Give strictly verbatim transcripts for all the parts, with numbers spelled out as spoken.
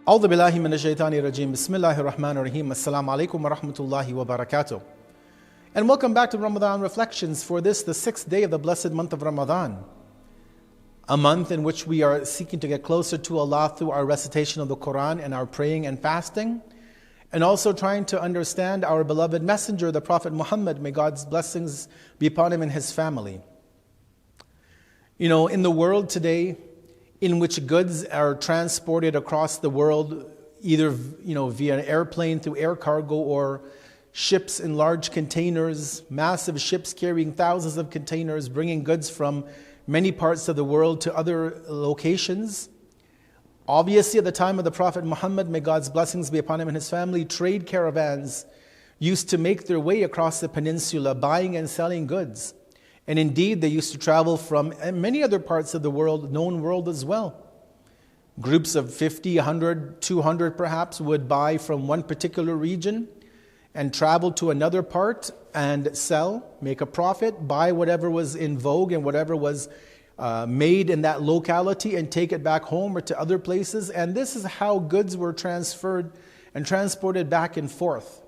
أعوذ بالله من الشيطان الرجيم. بسم الله الرحمن الرحيم. Assalamu alaikum wa rahmatullahi wa barakatuh. And welcome back to Ramadan Reflections for this, the sixth day of the blessed month of Ramadan. A month in which we are seeking to get closer to Allah through our recitation of the Quran and our praying and fasting. And also trying to understand our beloved messenger, the Prophet Muhammad, may God's blessings be upon him and his family. You know, in the world today, in which goods are transported across the world, either you know via an airplane through air cargo or ships in large containers, massive ships carrying thousands of containers, bringing goods from many parts of the world to other locations. Obviously, at the time of the Prophet Muhammad, may God's blessings be upon him and his family, trade caravans used to make their way across the peninsula, buying and selling goods. And indeed, they used to travel from many other parts of the world, known world as well. Groups of fifty, one hundred, two hundred perhaps would buy from one particular region and travel to another part and sell, make a profit, buy whatever was in vogue and whatever was uh, made in that locality and take it back home or to other places. And this is how goods were transferred and transported back and forth.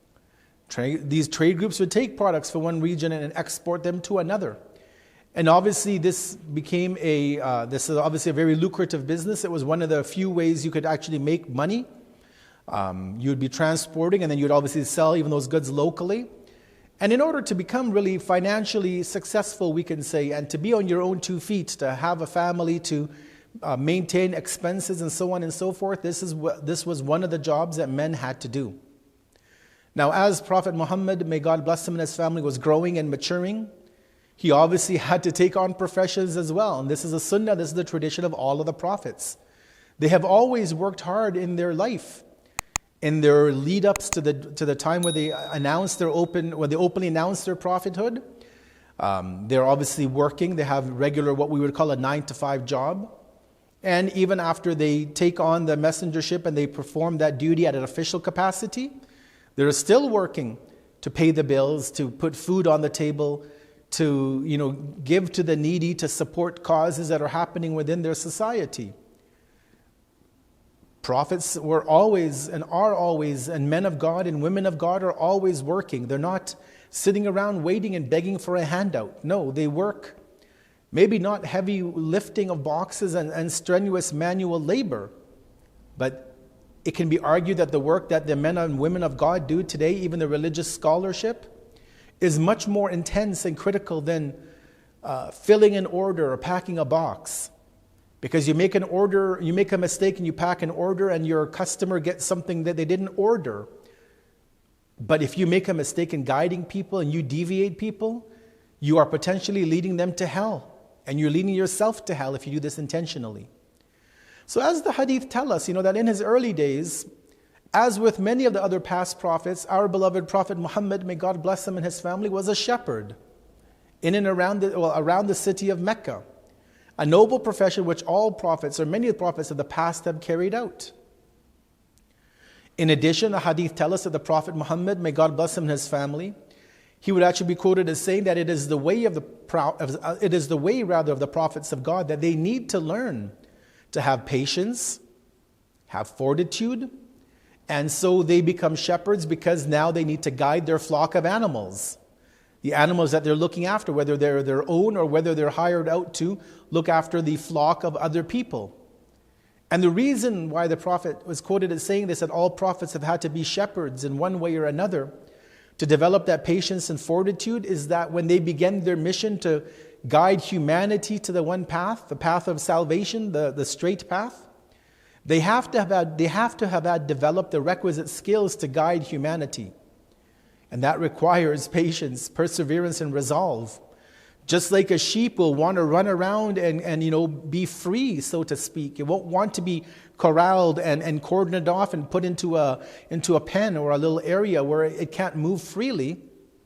These trade groups would take products from one region and export them to another. And obviously this became a, uh, this is obviously a very lucrative business. It was one of the few ways you could actually make money. Um, you would be transporting and then you would obviously sell even those goods locally. And in order to become really financially successful, we can say, and to be on your own two feet, to have a family, to uh, maintain expenses and so on and so forth, this is what, this was one of the jobs that men had to do. Now, as Prophet Muhammad, may God bless him and his family, was growing and maturing, he obviously had to take on professions as well. And this is a sunnah, this is the tradition of all of the prophets. They have always worked hard in their life, in their lead-ups to the to the time where they announced their open, where they openly announced their prophethood. Um, they're obviously working. They have regular, what we would call a nine to five job. And even after they take on the messengership and they perform that duty at an official capacity, they're still working to pay the bills, to put food on the table, to you know, give to the needy, to support causes that are happening within their society. Prophets were always and are always, and men of God and women of God are always working. They're not sitting around waiting and begging for a handout. No, they work. Maybe not heavy lifting of boxes and, and strenuous manual labor, but it can be argued that the work that the men and women of God do today, even the religious scholarship, is much more intense and critical than uh, filling an order or packing a box. Because you make an order, you make a mistake and you pack an order and your customer gets something that they didn't order. But if you make a mistake in guiding people and you deviate people, you are potentially leading them to hell. And you're leading yourself to hell if you do this intentionally. So as the hadith tell us, you know, that in his early days, as with many of the other past prophets, our beloved Prophet Muhammad, may God bless him and his family, was a shepherd in and around the, well, around the city of Mecca. A noble profession which all prophets, or many of the prophets of the past, have carried out. In addition, the hadith tell us that the Prophet Muhammad, may God bless him and his family, he would actually be quoted as saying that it is the way of the it is the way rather of the prophets of God that they need to learn to have patience, have fortitude, and so they become shepherds because now they need to guide their flock of animals. The animals that they're looking after, whether they're their own or whether they're hired out to look after the flock of other people. And the reason why the Prophet was quoted as saying this, that all prophets have had to be shepherds in one way or another to develop that patience and fortitude, is that when they began their mission to guide humanity to the one path, the path of salvation, the, the straight path, they have to have had, they have to have had developed the requisite skills to guide humanity. And that requires patience, perseverance, and resolve. Just like a sheep will want to run around and, and you know, be free, so to speak. It won't want to be corralled and, and cordoned off and put into a, into a pen or a little area where it can't move freely.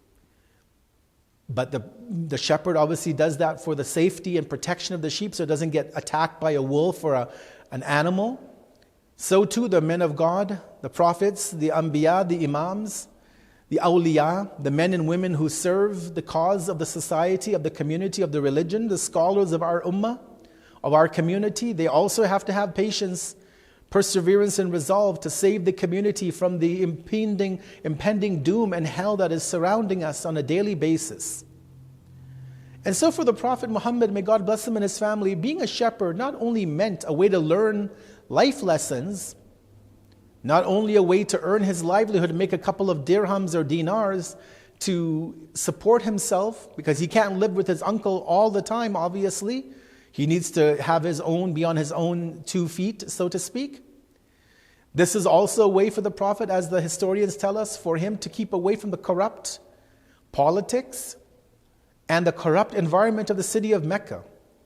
But the, the shepherd obviously does that for the safety and protection of the sheep so it doesn't get attacked by a wolf or a, an animal. So too the men of God, the prophets, the anbiya, the imams, the awliya, the men and women who serve the cause of the society, of the community, of the religion, the scholars of our ummah, of our community, they also have to have patience, perseverance and resolve to save the community from the impending, impending doom and hell that is surrounding us on a daily basis. And so for the Prophet Muhammad, may God bless him and his family, being a shepherd not only meant a way to learn life lessons, not only a way to earn his livelihood, make a couple of dirhams or dinars to support himself, because he can't live with his uncle all the time, obviously. He needs to have his own, be on his own two feet, so to speak. This is also a way for the Prophet, as the historians tell us, for him to keep away from the corrupt politics and the corrupt environment of the city of Mecca.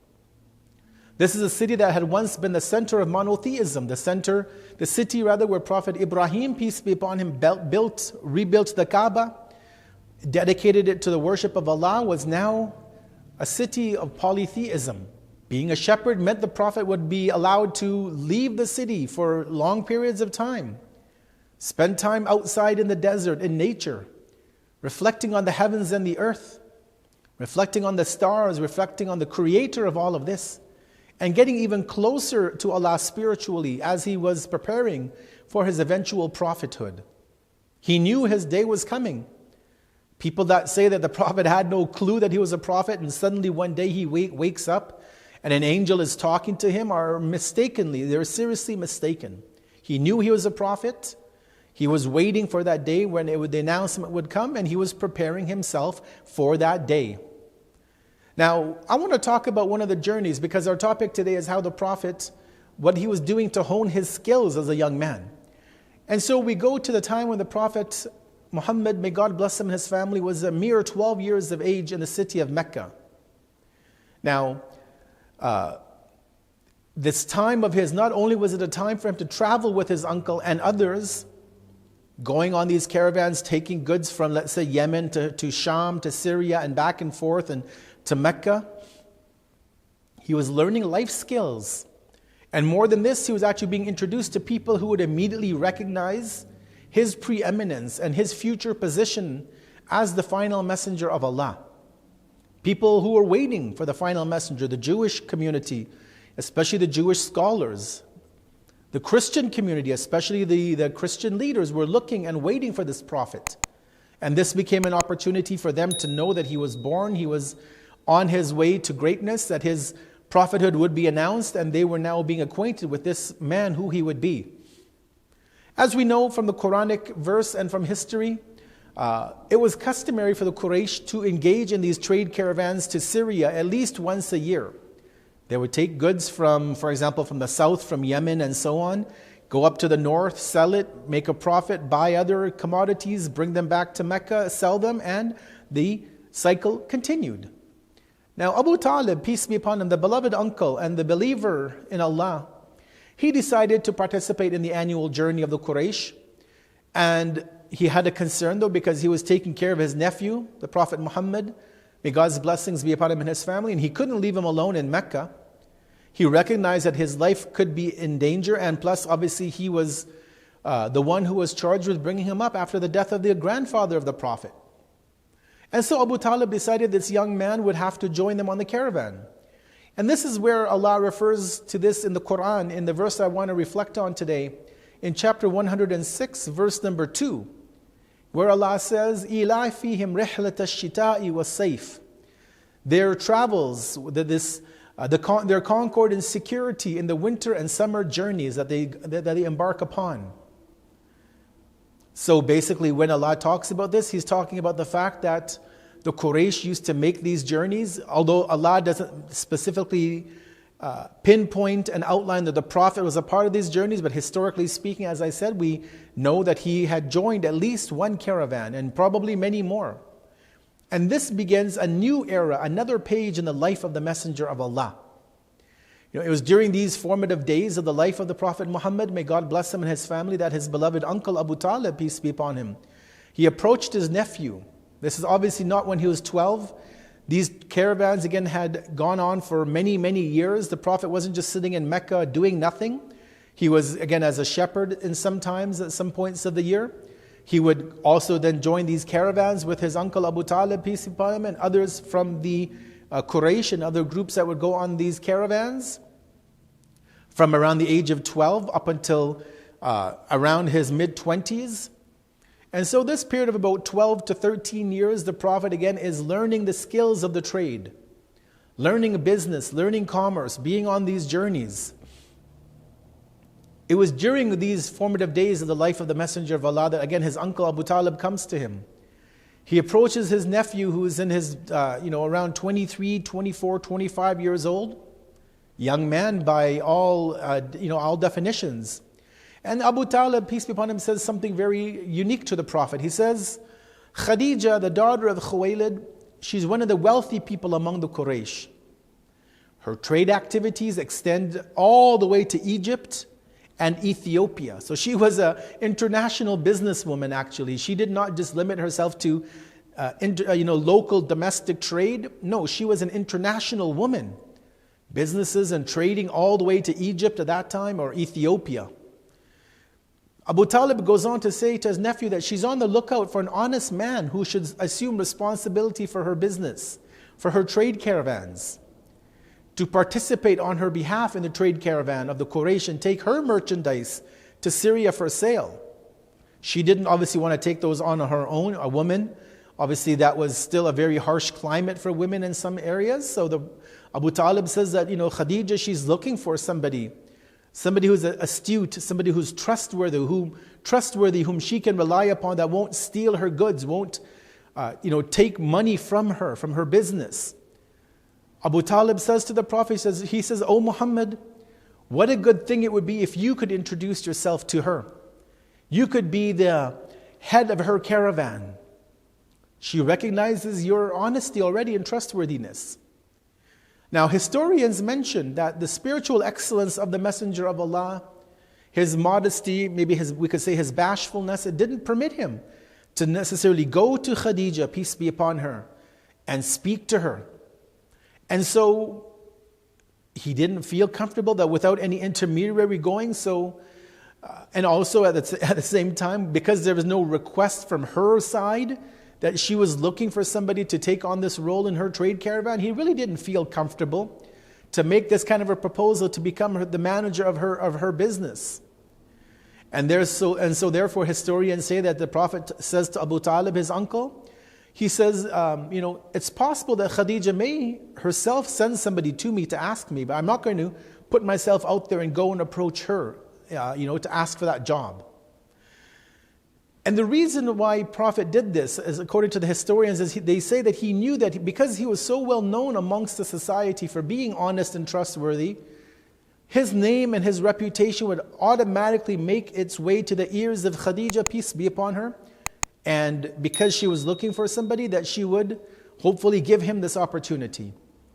This is a city that had once been the center of monotheism, the center, the city rather, where Prophet Ibrahim, peace be upon him, built, rebuilt the Kaaba, dedicated it to the worship of Allah, was now a city of polytheism. Being a shepherd meant the Prophet would be allowed to leave the city for long periods of time, spend time outside in the desert, in nature, reflecting on the heavens and the earth, reflecting on the stars, reflecting on the creator of all of this, and getting even closer to Allah spiritually as he was preparing for his eventual prophethood. He knew his day was coming. People that say that the Prophet had no clue that he was a prophet and suddenly one day he wake, wakes up and an angel is talking to him are mistakenly, they're seriously mistaken. He knew he was a prophet. He was waiting for that day when it would, the announcement would come, and he was preparing himself for that day. Now, I want to talk about one of the journeys, because our topic today is how the Prophet, what he was doing to hone his skills as a young man. And so we go to the time when the Prophet Muhammad, may God bless him and his family, was a mere twelve years of age in the city of Mecca. Now, uh, this time of his, not only was it a time for him to travel with his uncle and others, going on these caravans, taking goods from, let's say, Yemen to, to Sham, to Syria, and back and forth, and to Mecca. He was learning life skills. And more than this, he was actually being introduced to people who would immediately recognize his preeminence and his future position as the final messenger of Allah. People who were waiting for the final messenger, the Jewish community, especially the Jewish scholars, the Christian community, especially the, the Christian leaders, were looking and waiting for this prophet. And this became an opportunity for them to know that he was born, he was on his way to greatness, that his prophethood would be announced, and they were now being acquainted with this man, who he would be. As we know from the Quranic verse and from history, uh, it was customary for the Quraysh to engage in these trade caravans to Syria at least once a year. They would take goods from, for example, from the south, from Yemen and so on, go up to the north, sell it, make a profit, buy other commodities, bring them back to Mecca, sell them, and the cycle continued. Now, Abu Talib, peace be upon him, the beloved uncle and the believer in Allah, he decided to participate in the annual journey of the Quraysh. And he had a concern, though, because he was taking care of his nephew, the Prophet Muhammad. May God's blessings be upon him and his family. And he couldn't leave him alone in Mecca. He recognized that his life could be in danger. And plus, obviously, he was uh, the one who was charged with bringing him up after the death of the grandfather of the Prophet. And so Abu Talib decided this young man would have to join them on the caravan. And this is where Allah refers to this in the Quran, in the verse I want to reflect on today, in chapter one hundred six, verse number two, where Allah says, إِلَا فِيهِمْ رِحْلَةَ الشِّتَاءِ وَالصَّيْفِ. Their travels, this, uh, the con- their concord and security in the winter and summer journeys that they, that they embark upon. So basically, when Allah talks about this, He's talking about the fact that the Quraysh used to make these journeys, although Allah doesn't specifically uh, pinpoint and outline that the Prophet was a part of these journeys, but historically speaking, as I said, we know that he had joined at least one caravan and probably many more. And this begins a new era, another page in the life of the Messenger of Allah. You know, it was during these formative days of the life of the Prophet Muhammad, may God bless him and his family, that his beloved uncle Abu Talib, peace be upon him, he approached his nephew. This is obviously not when he was twelve. These caravans again had gone on for many, many years. The Prophet wasn't just sitting in Mecca doing nothing. He was, again, as a shepherd in some times, at some points of the year. He would also then join these caravans with his uncle Abu Talib, peace be upon him, and others from the uh, Quraysh and other groups that would go on these caravans. from around the age of twelve up until uh, around his mid-twenties. And so this period of about twelve to thirteen years, the Prophet again is learning the skills of the trade, learning business, learning commerce, being on these journeys. It was during these formative days of the life of the Messenger of Allah that again his uncle Abu Talib comes to him. He approaches his nephew who is in his, uh, you know, around twenty-three, twenty-four, twenty-five years old. Young man by all, uh, you know, all definitions. And Abu Talib, peace be upon him, says something very unique to the Prophet. He says, Khadija, the daughter of Khuwaylid, she's one of the wealthy people among the Quraysh. Her trade activities extend all the way to Egypt and Ethiopia. So she was an international businesswoman actually. She did not just limit herself to uh, inter, uh, you know, local domestic trade. No, she was an international woman. Businesses and trading all the way to Egypt at that time or Ethiopia. Abu Talib goes on to say to his nephew that she's on the lookout for an honest man who should assume responsibility for her business, for her trade caravans, to participate on her behalf in the trade caravan of the Quraysh and take her merchandise to Syria for sale. She didn't obviously want to take those on her own, a woman. Obviously that was still a very harsh climate for women in some areas. So the, Abu Talib says that, you know, Khadija, she's looking for somebody Somebody who's astute, somebody who's trustworthy, whom trustworthy, whom she can rely upon, that won't steal her goods, won't, uh, you know, take money from her, from her business. Abu Talib says to the Prophet, he says, he says, "O Muhammad, what a good thing it would be if you could introduce yourself to her. You could be the head of her caravan. She recognizes your honesty already and trustworthiness." Now, historians mention that the spiritual excellence of the Messenger of Allah, his modesty, maybe his, we could say his bashfulness, it didn't permit him to necessarily go to Khadija, peace be upon her, and speak to her. And so he didn't feel comfortable that without any intermediary going. So, uh, and also at the, at the same time, because there was no request from her side that she was looking for somebody to take on this role in her trade caravan, he really didn't feel comfortable to make this kind of a proposal to become her, the manager of her of her business. And there's so and so therefore historians say that the Prophet says to Abu Talib, his uncle, he says, um, you know, it's possible that Khadija may herself send somebody to me to ask me, but I'm not going to put myself out there and go and approach her, uh, you know, to ask for that job. And the reason why Prophet did this, is according to the historians, is he, they say that he knew that because he was so well known amongst the society for being honest and trustworthy, his name and his reputation would automatically make its way to the ears of Khadija, peace be upon her. And because she was looking for somebody, that she would hopefully give him this opportunity.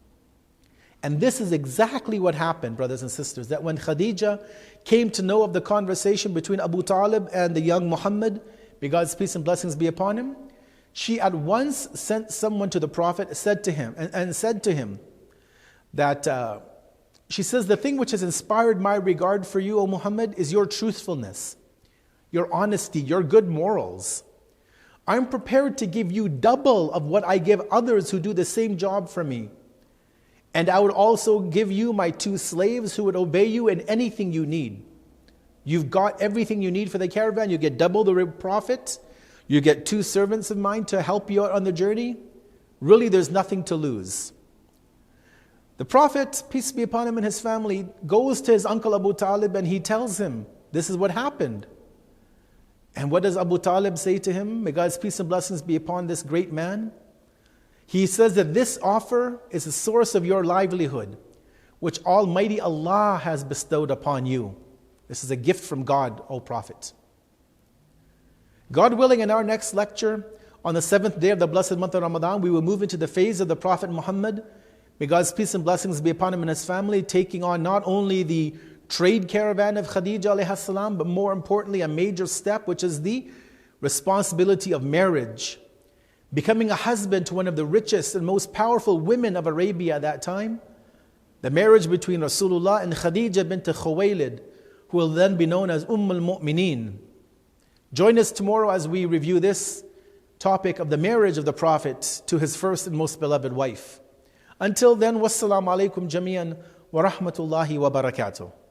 And this is exactly what happened, brothers and sisters, that when Khadija came to know of the conversation between Abu Talib and the young Muhammad, may God's peace and blessings be upon him, she at once sent someone to the Prophet, said to him, and, and said to him that, uh, she says, the thing which has inspired my regard for you, O Muhammad, is your truthfulness, your honesty, your good morals. I'm prepared to give you double of what I give others who do the same job for me. And I would also give you my two slaves who would obey you in anything you need. You've got everything you need for the caravan. You get double the profit. You get two servants of mine to help you out on the journey. Really, there's nothing to lose. The Prophet, peace be upon him and his family, goes to his uncle Abu Talib and he tells him, this is what happened. And what does Abu Talib say to him? May God's peace and blessings be upon this great man. He says that this offer is the source of your livelihood, which Almighty Allah has bestowed upon you. This is a gift from God, O Prophet. God willing, in our next lecture, on the seventh day of the blessed month of Ramadan, we will move into the phase of the Prophet Muhammad. May God's peace and blessings be upon him and his family, taking on not only the trade caravan of Khadija alayhi salam, but more importantly, a major step, which is the responsibility of marriage. Becoming a husband to one of the richest and most powerful women of Arabia at that time. The marriage between Rasulullah and Khadija bint Khuwaylid, who will then be known as Umm al-Mu'mineen. Join us tomorrow as we review this topic of the marriage of the Prophet to his first and most beloved wife. Until then, wassalamu alaikum jami'an wa rahmatullahi wa barakatuh.